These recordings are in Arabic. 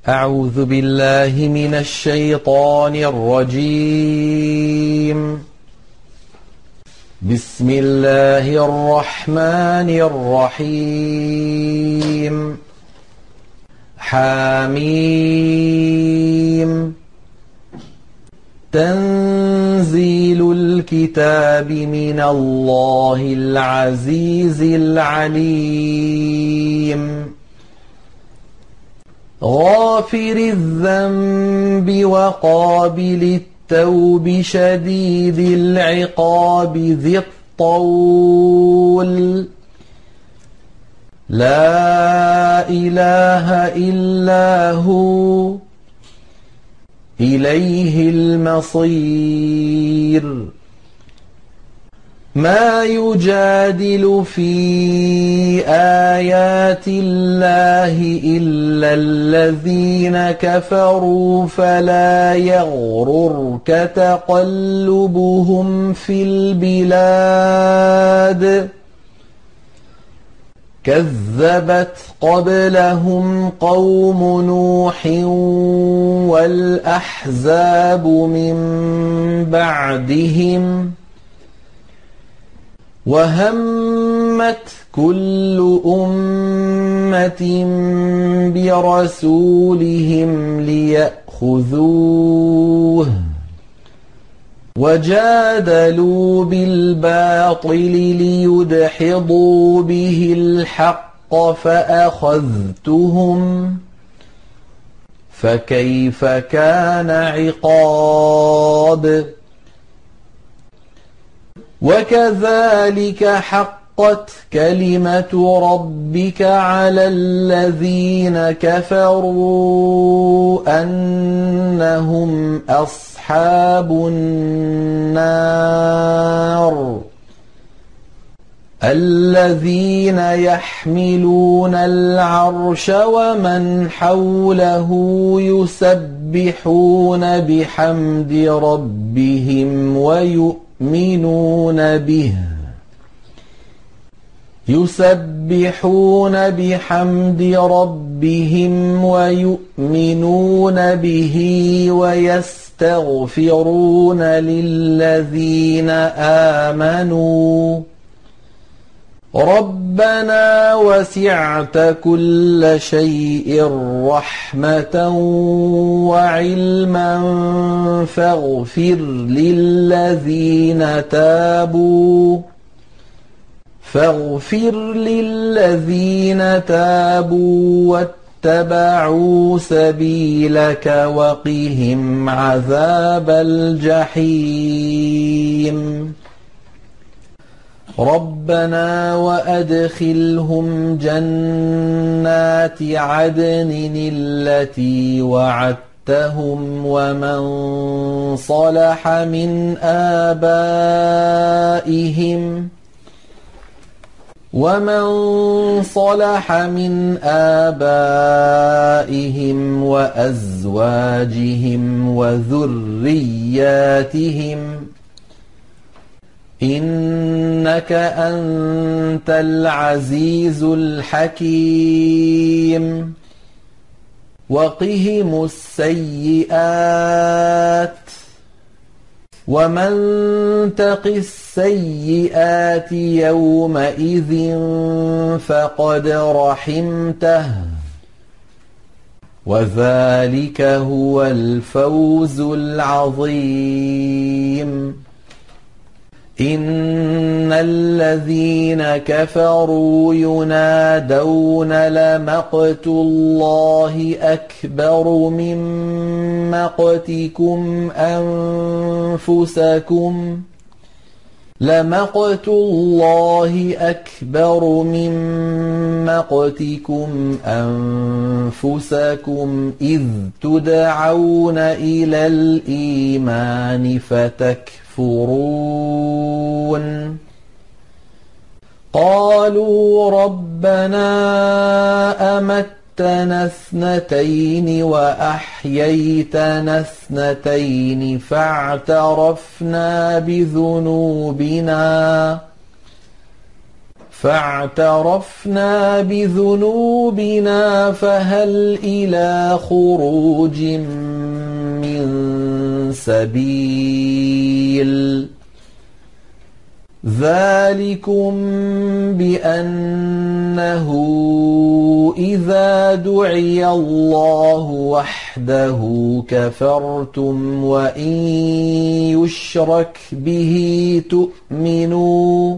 أعوذ بالله من الشيطان الرجيم. بسم الله الرحمن الرحيم. حميم. تنزيل الكتاب من الله العزيز العليم. غافر الذنب وقابل التوب شديد العقاب ذي الطول. لا إله إلا هو إليه المصير. ما يجادل في آيات الله إلا الذين كفروا فلا يغررك تقلبهم في البلاد. كذبت قبلهم قوم نوح والأحزاب من بعدهم وهمت كل أمة برسولهم ليأخذوه وجادلوا بالباطل ليدحضوا به الحق فأخذتهم فكيف كان عقاب. وكذلك حقت كلمة ربك على الذين كفروا أنهم أصحاب النار. الذين يحملون العرش ومن حوله يسبحون بحمد ربهم يسبحون بحمد ربهم ويؤمنون به ويستغفرون للذين آمنوا ربنا وسعت كل شيء رحمة وعلما فاغفر للذين تابوا واتبعوا سبيلك وقهم عذاب الجحيم. ربنا وأدخلهم جنات عدن التي وعدتهم ومن صلح من آبائهم وأزواجهم وذرياتهم إنك أنت العزيز الحكيم. وقهم السيئات ومن تق السيئات يومئذ فقد رحمته وذلك هو الفوز العظيم. إن الذين كفروا ينادون لمقت الله أكبر من مقتكم أنفسكم إذ تدعون إلى الإيمان فتكفرون. قالوا ربنا أمتنا اثنتين وأحييتنا اثنتين فاعترفنا فاعترفنا بذنوبنا فهل إلى خروج من سبيل ذلكم بأنه إذا دعي الله وحده كفرتم وإن يشرك به تؤمنوا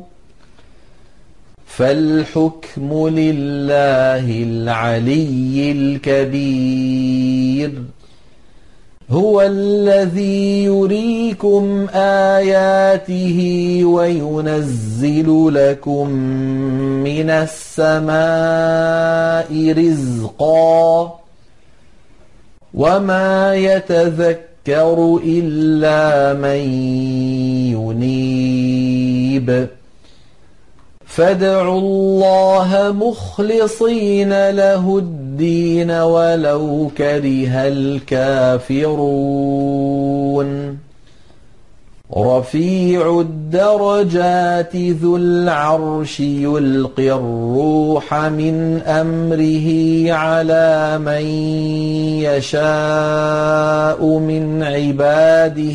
فالحكم لله العلي الكبير هو الذي يريكم آياته وينزل لكم من السماء رزقا وما يتذكر إلا من ينيب فادعوا الله مخلصين له الدين ولو كره الكافرون رفيع الدرجات ذو العرش يلقي الروح من أمره على من يشاء من عباده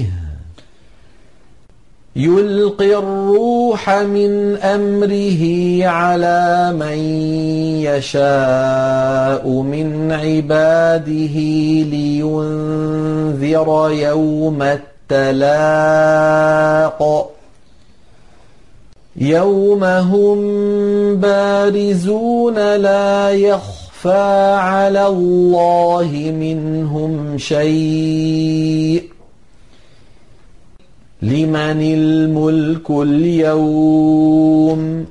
يلقي الروح من أمره على من يشاء من عباده لينذر يوم التلاق يوم هم بارزون لا يخفى على الله منهم شيء لمن الملك اليوم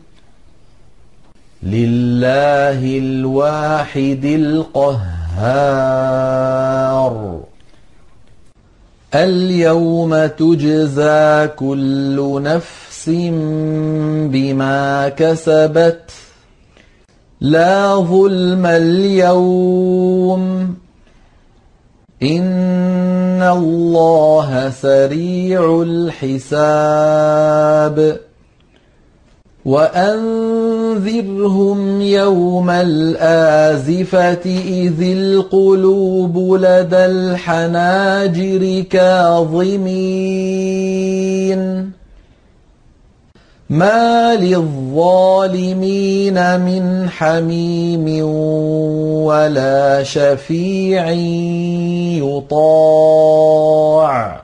لله الواحد القهار اليوم تجزى كل نفس بما كسبت لا ظلم اليوم إن الله سريع الحساب وأنذرهم يوم الآزفة إذ القلوب لدى الحناجر كاظمين ما للظالمين من حميم ولا شفيع يطاع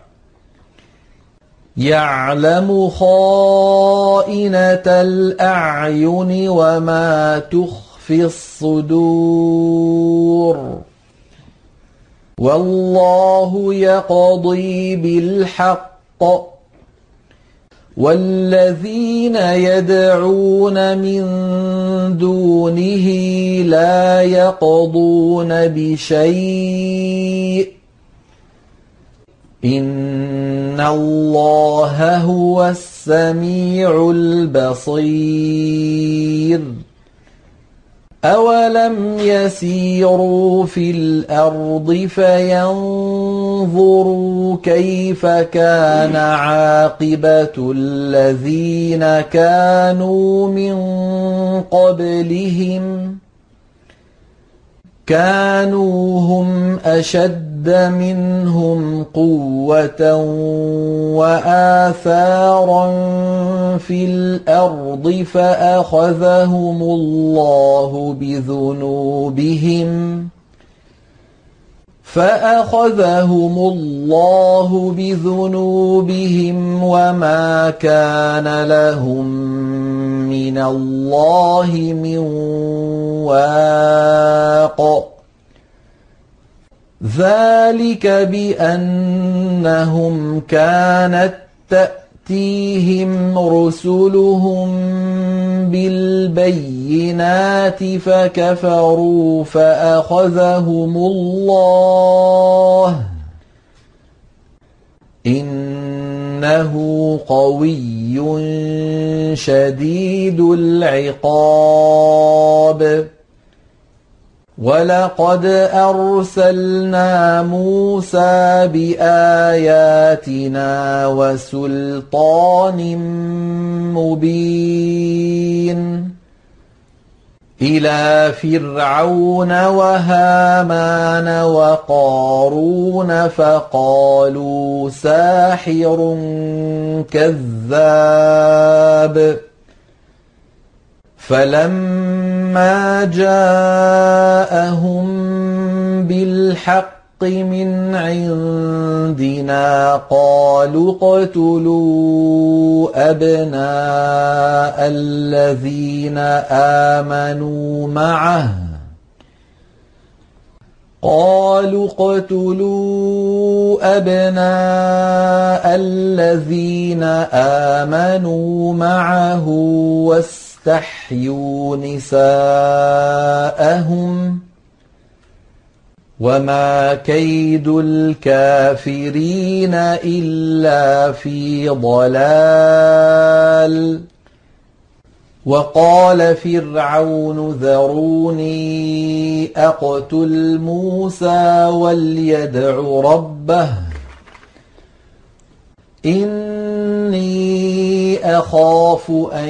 يعلم خائنة الأعين وما تخفي الصدور والله يقضي بالحق والذين يدعون من دونه لا يقضون بشيء إن الله هو السميع البصير أولم يسيروا في الأرض فينظروا كيف كان عاقبة الذين كانوا من قبلهم كانوا هم أشد منهم قوة وآثارا في الأرض فأخذهم الله بذنوبهم وما كان لهم من الله من واق ذلك بأنهم كانت تأتيهم رسلهم بالبينات فكفروا فأخذهم الله إنه قوي شديد العقاب ولقد أرسلنا موسى بآياتنا وسلطان مبين إلى فرعون وهامان وقارون فقالوا ساحر كذاب فلما جاءهم بالحق من عندنا قالوا اقتلوا أبناء الذين آمنوا معه واستحيوا نساءهم وما كيد الكافرين إلا في ضلال وقال فرعون ذروني أقتل موسى وليدع ربه إني أخاف أن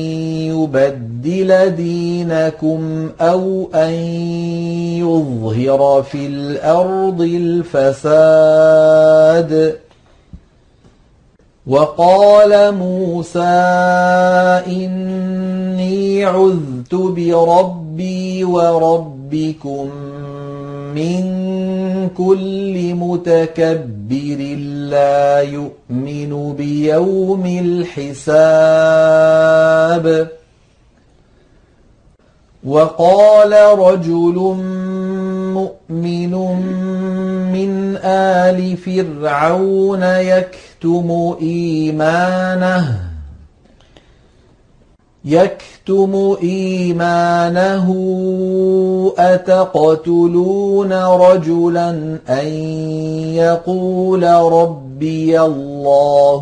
يبدل دينكم أو أن يظهر في الأرض الفساد وقال موسى إني عذت بربي وربكم من كل متكبر لا يؤمن بيوم الحساب وقال رجل مؤمن من آل فرعون يكتم إيمانه أتقتلون رجلا أن يقول ربي الله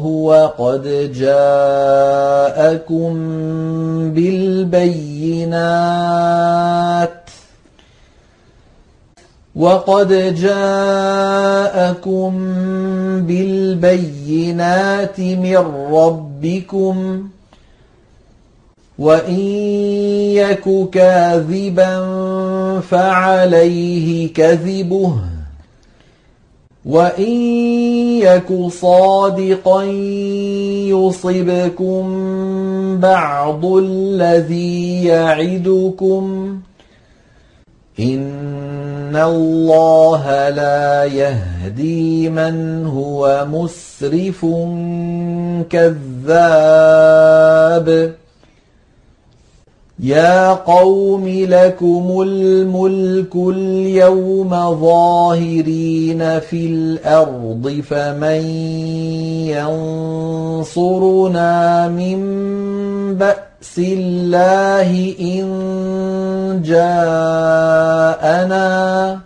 وقد جاءكم بالبينات من ربكم وإن يك كاذبا فعليه كذبه وإن يك صادقا يصبكم بعض الذي يعدكم إن الله لا يهدي من هو مسرف كذاب يا قوم لكم الملك اليوم ظاهرين في الأرض فمن ينصرنا من بأس الله إن جاءنا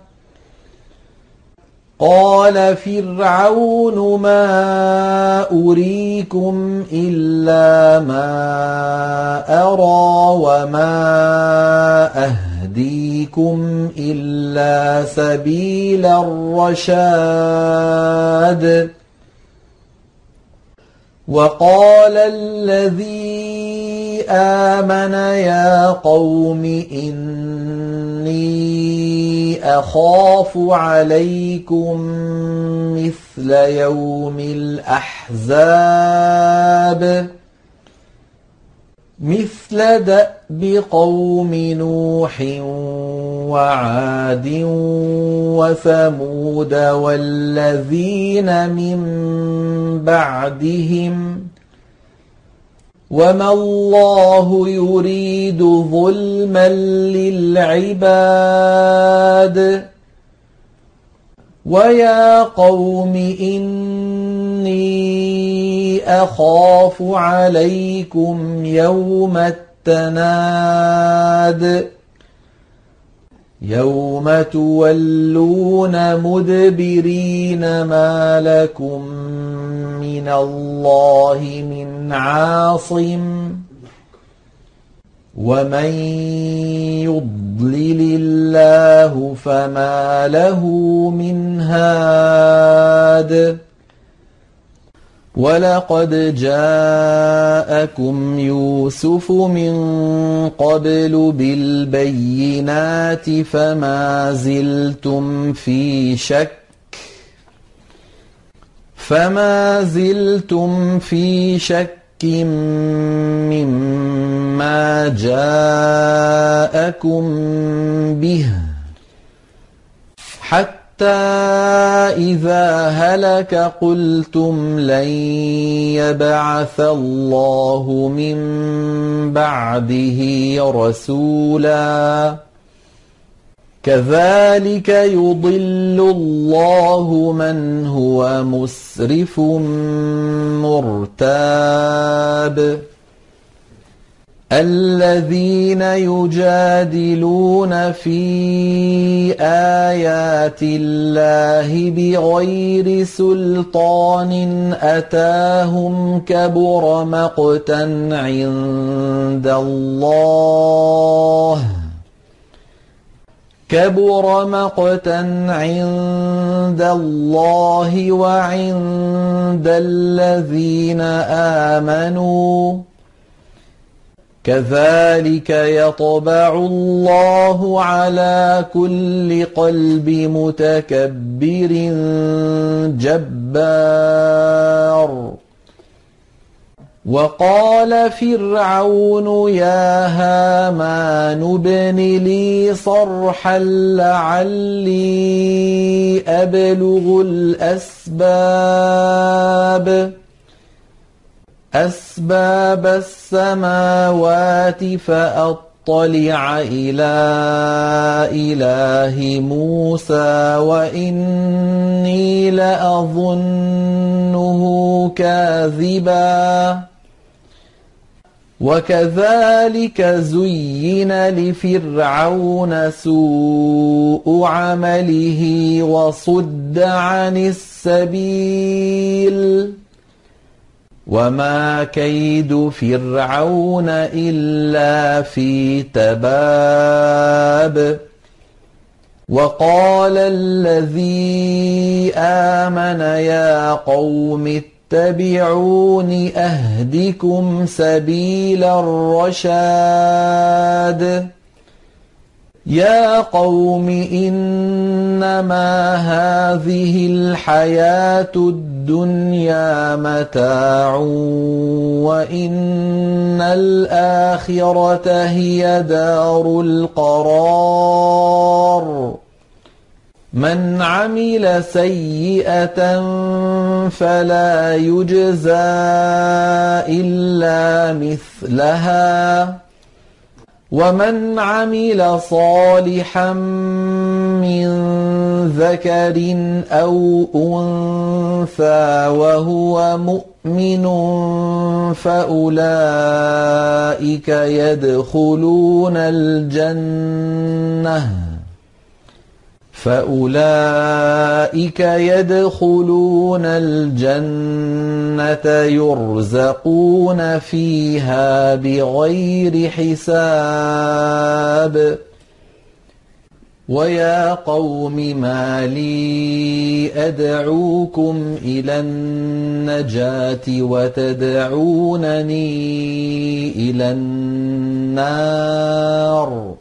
قال فرعون ما أريكم إلا ما أرى وما أهديكم إلا سبيل الرشاد وقال الذي آمن يا قوم إني أخاف عليكم مثل يوم الأحزاب مثل دأب قوم نوح وعاد وثمود والذين من بعدهم وما الله يريد ظلما للعباد ويا قوم إني أخاف عليكم يوم التناد يوم تولون مدبرين ما لكم من الله من عاصم ومن يضلل الله فما له من هاد وَلَقَدْ جَاءَكُمْ يُوسُفُ مِن قَبْلُ بِالْبَيِّنَاتِ فَمَا زِلْتُمْ فِي شَكٍّ مِّمَّا جَاءَكُم بِهِ حَتَّى إِذَا هَلَكَ قُلْتُمْ لَن يَبْعَثَ اللَّهُ مِن بَعْدِهِ رَسُولًا كَذَلِكَ يُضِلُّ اللَّهُ مَنْ هُوَ مُسْرِفٌ مُرْتَابٌ الَّذِينَ يُجَادِلُونَ فِي آيَاتِ اللَّهِ بِغَيْرِ سُلْطَانٍ أَتَاهُمْ كَبُرَ مَقْتًا عِندَ اللَّهِ وَعِندَ الَّذِينَ آمَنُوا كَذَلِكَ يَطْبَعُ اللَّهُ عَلَى كُلِّ قَلْبِ مُتَكَبِّرٍ جَبَّارٍ وَقَالَ فِرْعَوْنُ يَا هَامَانُ ابْنِ لِي صَرْحًا لَّعَلِّي أَبْلُغُ أَسْبَابَ السَّمَاوَاتِ فَأَطَّلِعَ إِلَىٰ إِلَٰهِ مُوسَىٰ وَإِنِّي لَأَظُنُّهُ كَاذِبًا وَكَذَٰلِكَ زُيِّنَ لِفِرْعَوْنَ سُوءُ عَمَلِهِ وَصُدَّ عَنِ السَّبِيلِ وَمَا كَيْدُ فِرْعَوْنَ إِلَّا فِي تَبَابٍ وَقَالَ الَّذِي آمَنَ يَا قَوْمِ اتَّبِعُونِ أَهْدِكُمْ سَبِيلَ الرَّشَادِ يَا قَوْمِ إِنَّمَا هَٰذِهِ الْحَيَاةُ الدُّنْيَا مَتَاعٌ وَإِنَّ الْآخِرَةَ هِيَ دَارُ الْقَرَارِ مَنْ عَمِلَ سَيِّئَةً فَلَا يُجْزَىٰ إِلَّا مِثْلَهَا وَمَنْ عَمِلَ صَالِحًا مِّن ذَكَرٍ أَوْ أُنثَىٰ وَهُوَ مُؤْمِنٌ فَأُولَٰئِكَ يَدْخُلُونَ الْجَنَّةَ يُرْزَقُونَ فِيهَا بِغَيْرِ حِسَابٍ وَيَا قَوْمِ مَا لِي أَدْعُوكُمْ إِلَى النَّجَاةِ وَتَدْعُونَنِي إِلَى النَّارِ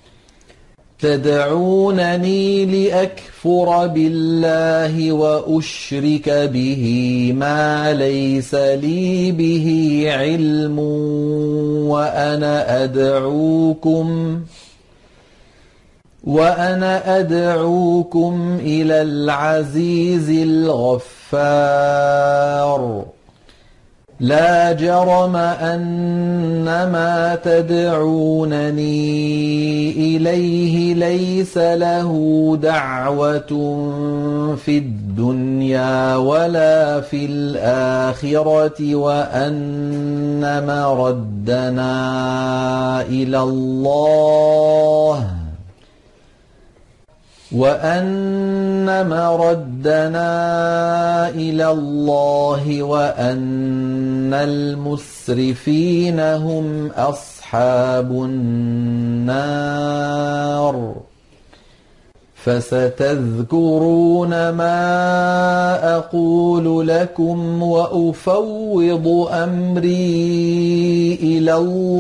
تدعونني لأكفر بالله وأشرك به ما ليس لي به علم وأنا أدعوكم إلى العزيز الغفار لا جرم أن ما تدعونني إليه ليس له دعوة في الدنيا ولا في الآخرة وأن مردنا إلى الله وأن المسرفين هم أصحاب النار فستذكرون ما أقول لكم وأفوض أمري إلى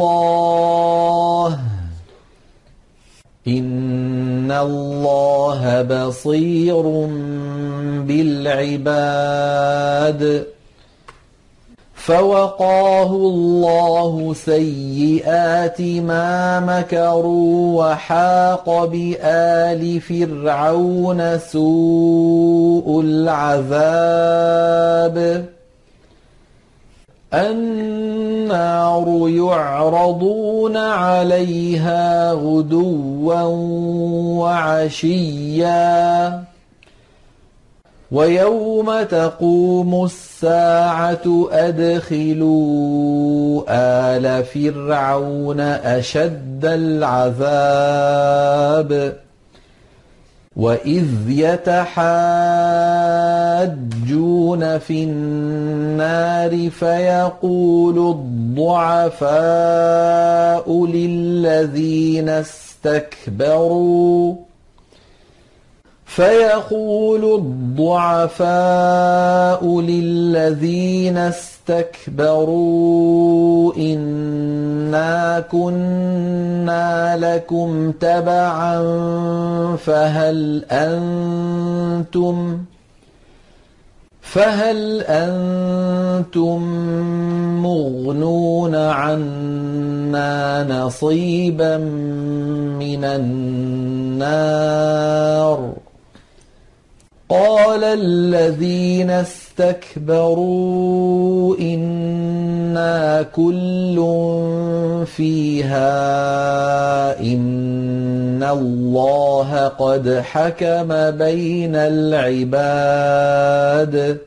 الله إن الله بصير بالعباد. فوقاه الله سيئات ما مكروا وحاق بآل فرعون سوء العذاب. النار يعرضون عليها غدوا وعشيا ويوم تقوم الساعة أدخلوا آل فرعون أشد العذاب. وإذ يتحاجون في النار فيقول الضعفاء للذين استكبروا إنا كنا لكم تبعا فهل أنتم مغنون عنا نصيبا من النار. قال الذين استكبروا إنا كل فيها إن الله قد حكم بين العباد.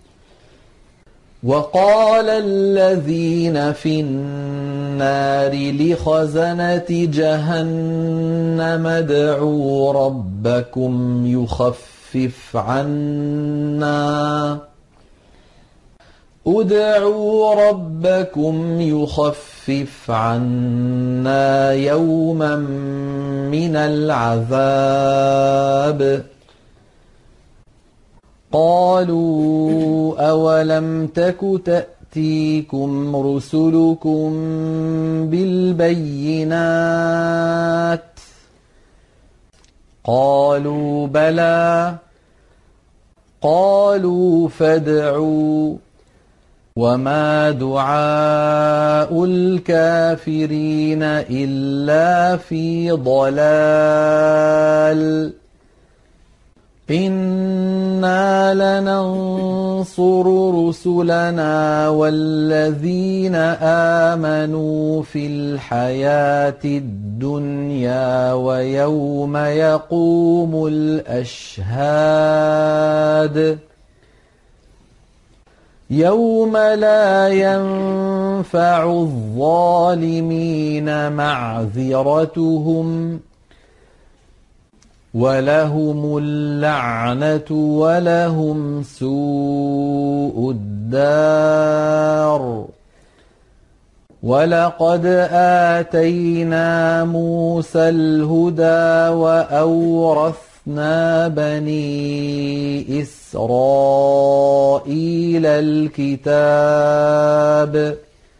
وقال الذين في النار لخزنة جهنم ادعوا ربكم يخفف عنا يوما من العذاب. قالوا أولم تك تأتيكم رسلكم بالبينات قالوا بلى. قالوا فادعوا وما دعاء الكافرين إلا في ضلال. إنا لننصر رسلنا والذين آمنوا في الحياة الدنيا ويوم يقوم الأشهاد يوم لا ينفع الظالمين معذرتهم ولهم اللعنة ولهم سوء الدار. ولقد آتينا موسى الهدى وأورثنا بني إسرائيل الكتاب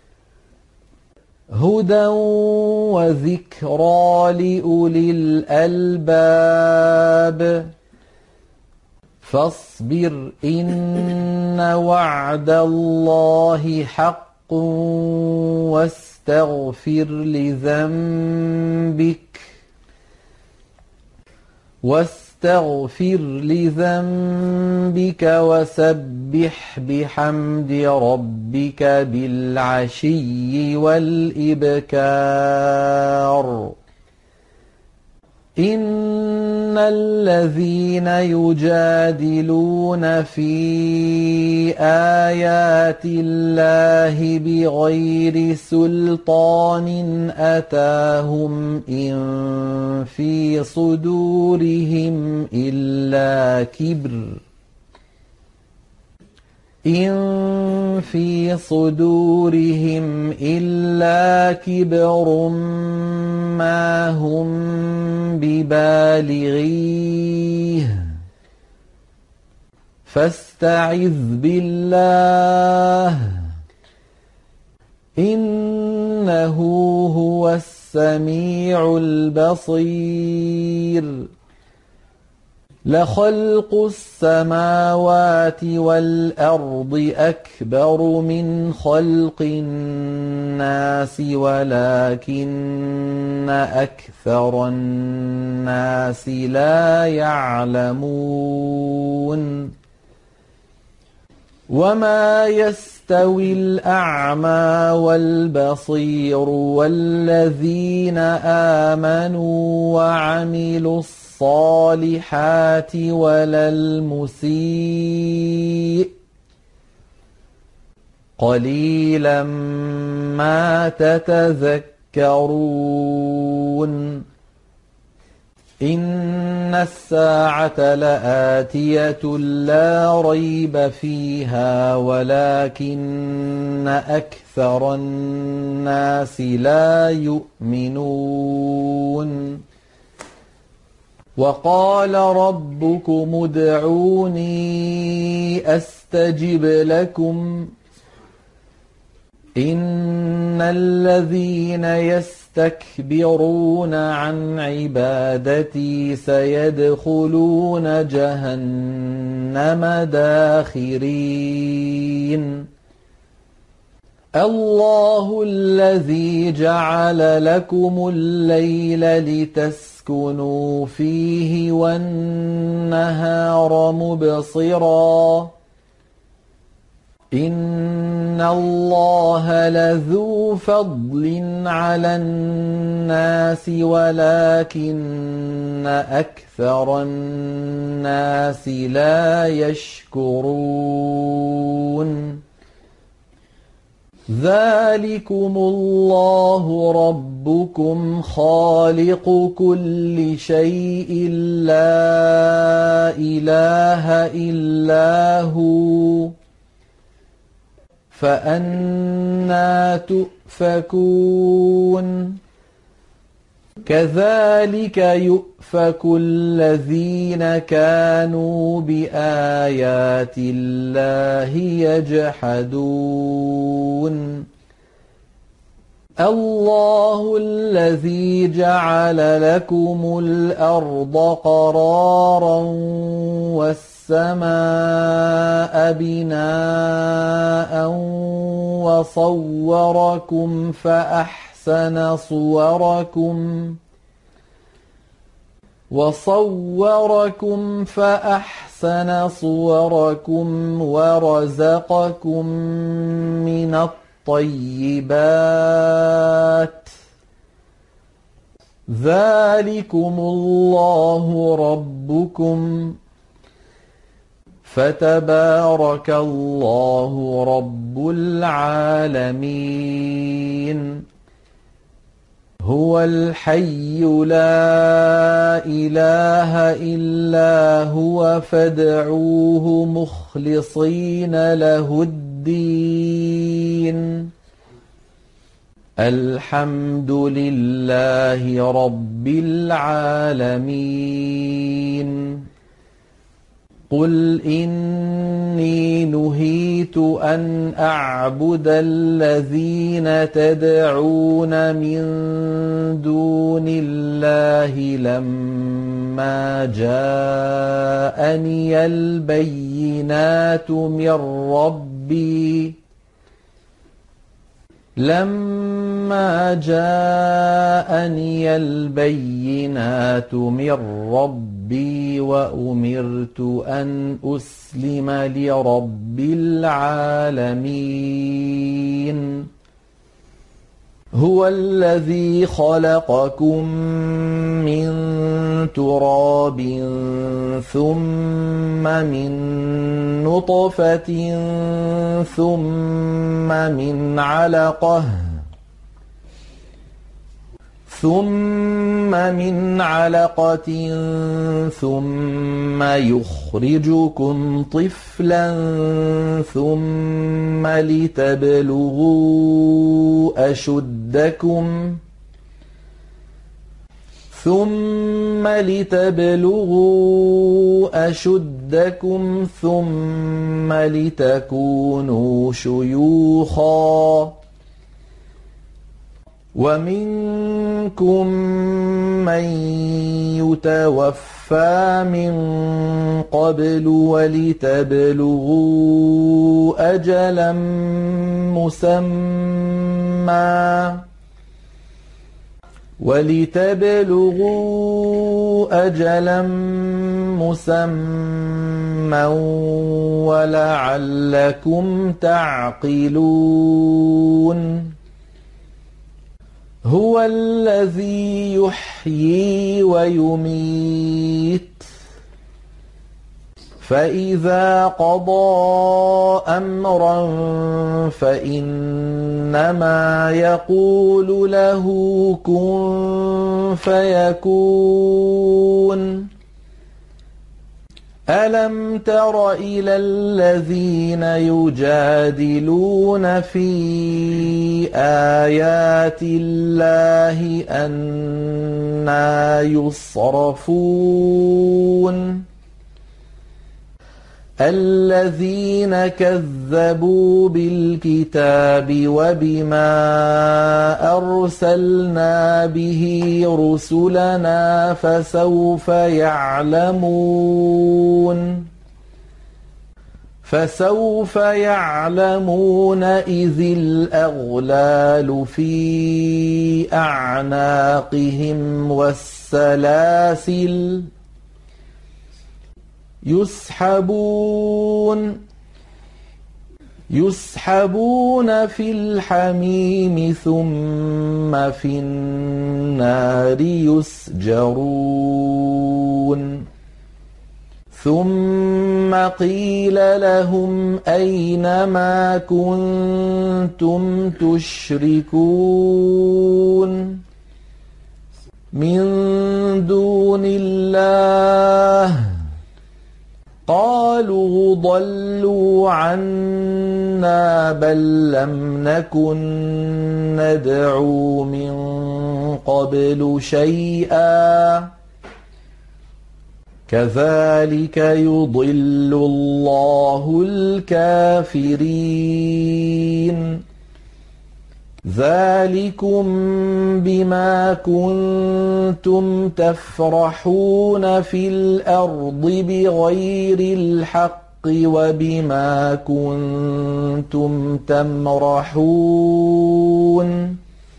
هدى وذكرى لأولي الألباب. فاصبر إن وعد الله حق واستغفر لذنبك وسبح بحمد ربك بالعشي والإبكار. إن الذين يجادلون في آيات الله بغير سلطان أتاهم إن في صدورهم إلا كبر إن في صدورهم إلا كبر ما هم ببالغيه فاستعذ بالله إنه هو السميع البصير لخلق السماوات والأرض أكبر من خلق الناس ولكن أكثر الناس لا يعلمون وما يستوي الأعمى والبصير والذين آمنوا وعملوا الصالحات ولا المسيء قليلا ما تتذكرون إن الساعة لآتية لا ريب فيها ولكن أكثر الناس لا يؤمنون وقال ربكم ادعوني أستجب لكم إن الذين يستكبرون عن عبادتي سيدخلون جهنم داخرين الله الذي جعل لكم الليل لتسكنوا فيه والنهار مبصرا إن الله لذو فضل على الناس ولكن أكثر الناس لا يشكرون ذلكم الله ربكم خالق كل شيء لا إله إلا هو فأنى تؤفكون كذلك يؤفك الذين كانوا بآيات الله يجحدون الله الذي جعل لكم الأرض قرارا والسماء بناء وصوركم فأحسن صوركم ورزقكم من الطيبات ذلكم الله ربكم فتبارك الله رب العالمين هو الحي لا إله إلا هو فادعوه مخلصين له الدين الحمد لله رب العالمين قل إني نهيت أن أعبد الذين تدعون من دون الله لما جاءني البينات من ربي وأمرت أن أسلم لرب العالمين هو الذي خلقكم من تراب ثم من نطفة ثم من علقة ثم من علقة ثم يخرجكم طفلا ثم لتبلغوا أشدكم ثم لتكونوا شيوخا ومنكم من يتوفى من قبل ولتبلغوا أجلا مسمى ولعلكم تعقلون هو الذي يحيي ويميت فإذا قضى أمرا فإنما يقول له كن فيكون ألم تر إلى الذين يجادلون في آيات الله أنى يصرفون الذين كذبوا بالكتاب وبما أرسلنا به رسلنا فسوف يعلمون إذ الأغلال في أعناقهم والسلاسل يسحبون في الحميم ثم في النار يسجرون ثم قيل لهم أين ما كنتم تشركون من دون الله قالوا ضلوا عنا بل لم نكن ندعو من قبل شيئا كذلك يضل الله الكافرين ذلكم بما كنتم تفرحون في الأرض بغير الحق وبما كنتم تمرحون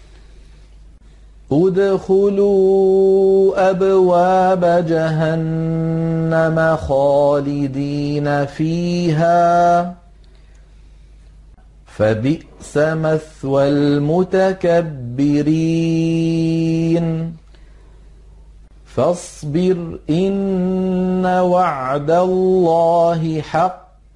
ادخلوا أبواب جهنم خالدين فيها فبئس مثوى المتكبرين فاصبر إن وعد الله حق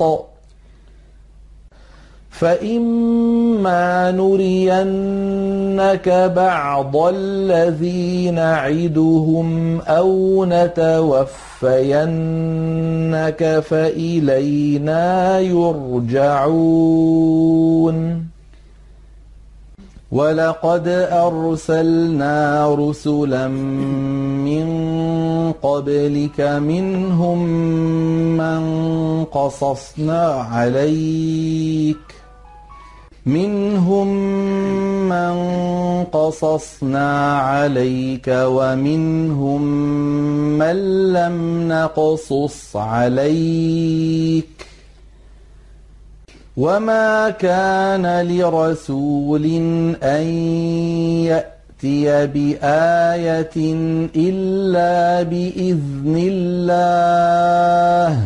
فإما نرينك بعض الذي نعدهم أو نتوفينك فإلينا يرجعون ولقد أرسلنا رسلا من قبلك منهم من قصصنا عليك ومنهم من لم نقصص عليك وما كان لرسول أن يأتي بآية إلا بإذن الله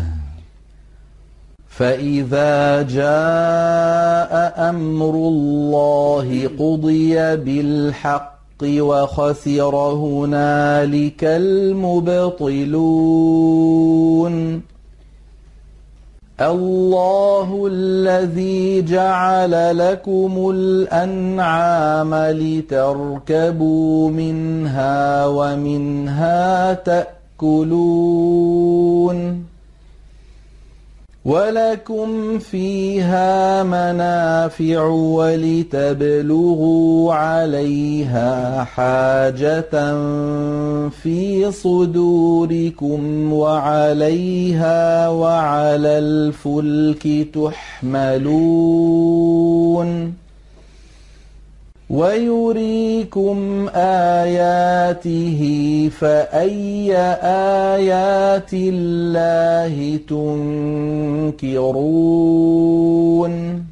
فإذا جاء أمر الله قضي بالحق وخسر هنالك المبطلون الله الذي جعل لكم الأنعام لتركبوا منها ومنها تأكلون ولكم فيها منافع ولتبلغوا عليها حاجة في صدوركم وعليها وعلى الفلك تحملون ويريكم آياته فأي آيات الله تنكرون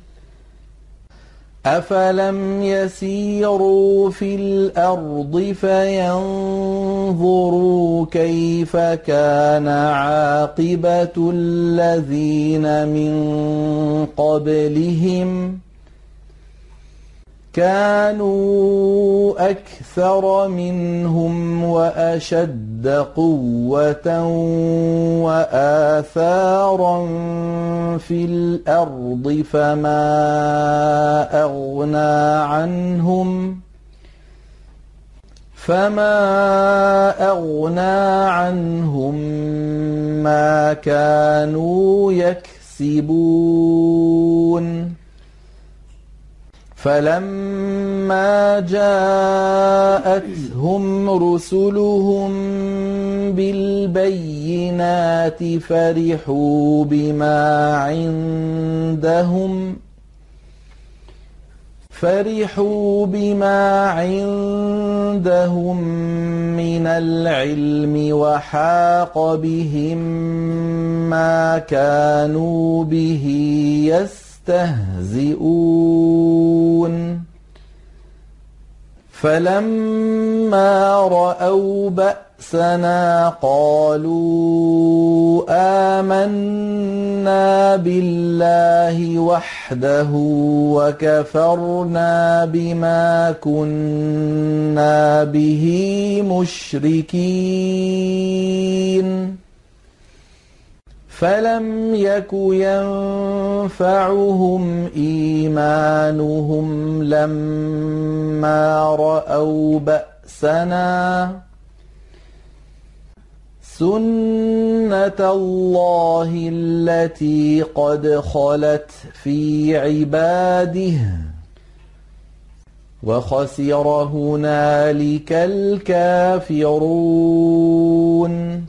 أفلم يسيروا في الأرض فينظروا كيف كان عاقبة الذين من قبلهم كانوا أكثر منهم وأشد قوة وآثارا في الأرض فما أغنى عنهم ما كانوا يكسبون فلما جاءتهم رسلهم بالبينات فرحوا بما عندهم من العلم وحاق بهم ما كانوا به يستهزئون فلما رأوا بأسنا قالوا آمنا بالله وحده وكفرنا بما كنا به مشركين فلم يك ينفعهم إيمانهم لما رأوا بأسنا سنة الله التي قد خلت في عباده وخسر هنالك الكافرون